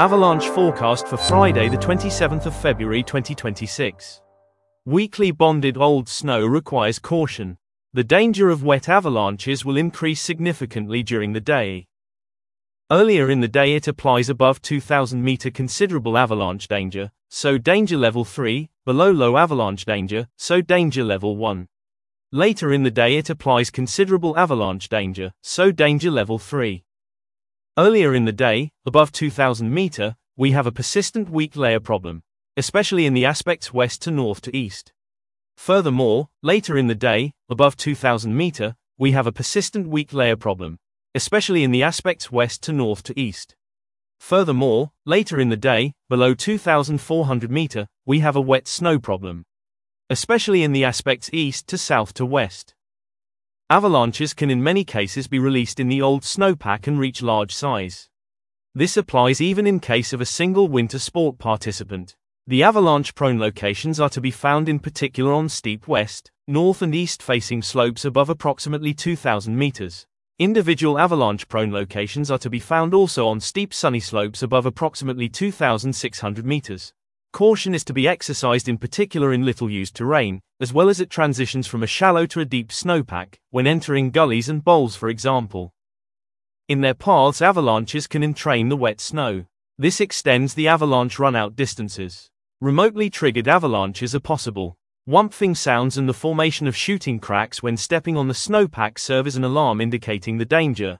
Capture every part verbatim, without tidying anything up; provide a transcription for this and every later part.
Avalanche forecast for Friday the twenty-seventh of February twenty twenty-six. Weakly bonded old snow requires caution. The danger of wet avalanches will increase significantly during the day. Earlier in the day it applies above two thousand meter considerable avalanche danger, so danger level three, below low avalanche danger, so danger level one. Later in the day it applies considerable avalanche danger, so danger level three. Earlier in the day, above two thousand meter, we have a persistent weak layer problem, especially in the aspects west to north to east. Furthermore, later in the day, above two thousand meter, we have a persistent weak layer problem, especially in the aspects west to north to east. Furthermore, later in the day, below two thousand four hundred meter, we have a wet snow problem, especially in the aspects east to south to west. Avalanches can in many cases be released in the old snowpack and reach large size. This applies even in case of a single winter sport participant. The avalanche-prone locations are to be found in particular on steep west, north and east-facing slopes above approximately two thousand meters. Individual avalanche-prone locations are to be found also on steep sunny slopes above approximately two thousand six hundred meters. Caution is to be exercised in particular in little-used terrain, as well as at transitions from a shallow to a deep snowpack, when entering gullies and bowls for example. In their paths avalanches can entrain the wet snow. This extends the avalanche run-out distances. Remotely triggered avalanches are possible. Whumping sounds and the formation of shooting cracks when stepping on the snowpack serve as an alarm indicating the danger.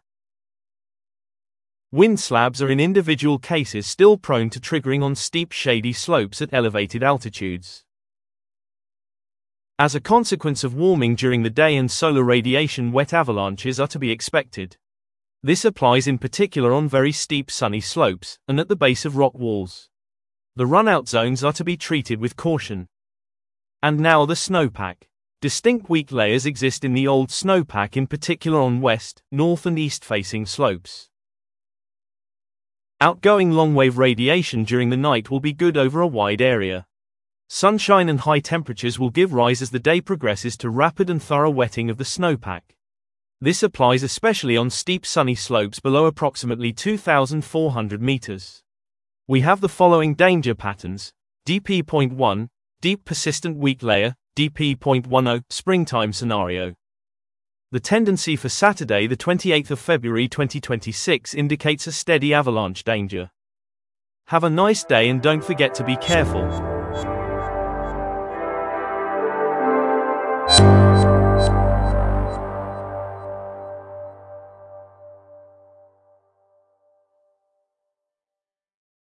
Wind slabs are in individual cases still prone to triggering on steep shady slopes at elevated altitudes. As a consequence of warming during the day and solar radiation, wet avalanches are to be expected. This applies in particular on very steep sunny slopes, and at the base of rock walls. The run-out zones are to be treated with caution. And now the snowpack. Distinct weak layers exist in the old snowpack, in particular on west, north and east-facing slopes. Outgoing long-wave radiation during the night will be good over a wide area. Sunshine and high temperatures will give rise as the day progresses to rapid and thorough wetting of the snowpack. This applies especially on steep sunny slopes below approximately two thousand four hundred meters. We have the following danger patterns: D P zero point one, deep persistent weak layer, D P zero point ten, springtime scenario. The tendency for Saturday the twenty-eighth of February twenty twenty-six indicates a steady avalanche danger. Have a nice day and don't forget to be careful.